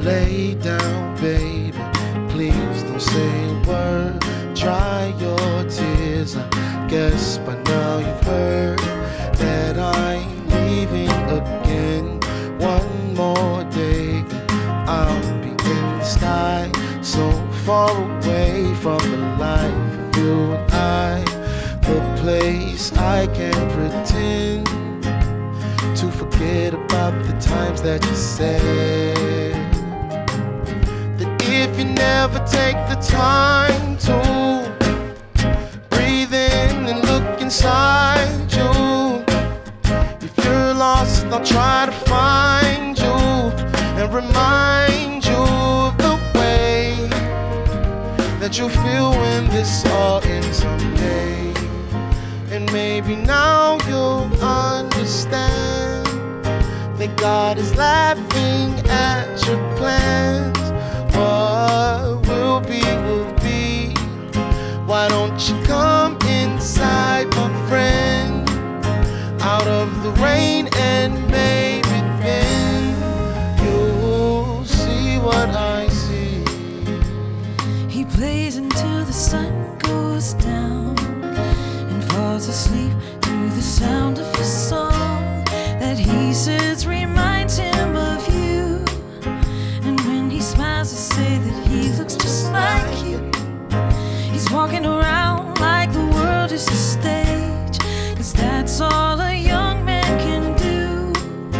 lay down, baby. Please don't say a word. Dry your tears. I guess by now you've heard that I'm leaving again. One more day, I'll be in the sky, so far away from the life of you and I. The place I can't pretend to forget about the times that you said that if you never take the time to breathe in and look inside you, if you're lost, I'll try to find you and remind you of the way that you feel when this all ends someday. And maybe now you'll understand that God is laughing at your plans. What will be, will be. Why don't you come inside, my friend, out of the rain, and maybe then you'll see what I see. He plays until the sun goes down and falls asleep through the sound of a song that he says reminds him of you. And when he smiles, I say that he looks just like you. He's walking around like the world is a stage, 'cause that's all a young man can do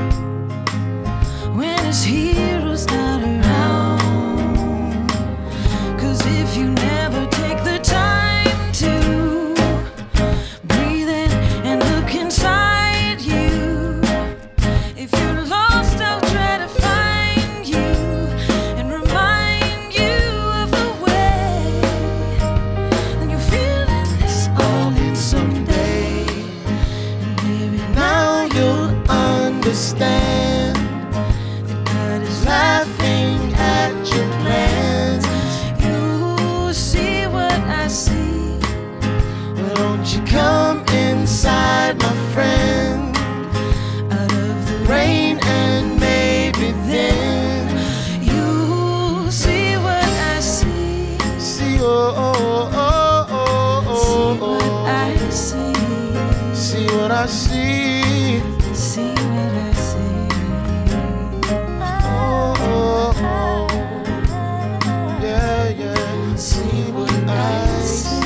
when his hero's not around. 'Cause if you never take the time to breathe in and look inside you, if you're lost, I'll try to find you and remind you of the way that you're feeling this all in someday. And maybe Now you'll understand that God is laughing at your plans. You see what I see. Why don't you come inside, my friend, Out of the rain, and maybe then you see what I see. see, oh, oh, oh, oh, See oh, what oh. I see. See what I see. See what I see. Oh, oh, oh. Yeah, yeah. See what I see.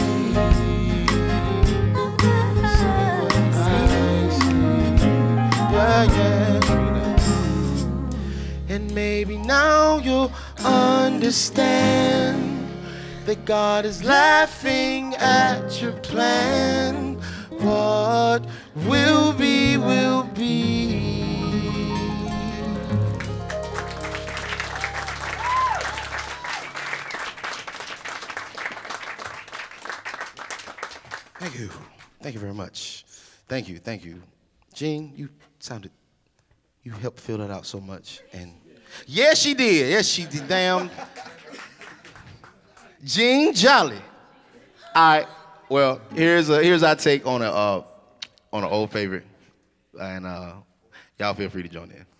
See what I see. Yeah, yeah. And maybe now you'll understand that God is laughing at your plan. What will be, will be. Thank you. Thank you very much. Thank you. Thank you. Gene, you helped fill it out so much. And yes, she did. Yes, she did. Damn. Gene Jolly. All right. Well, here's our take on an old favorite, and y'all feel free to join in.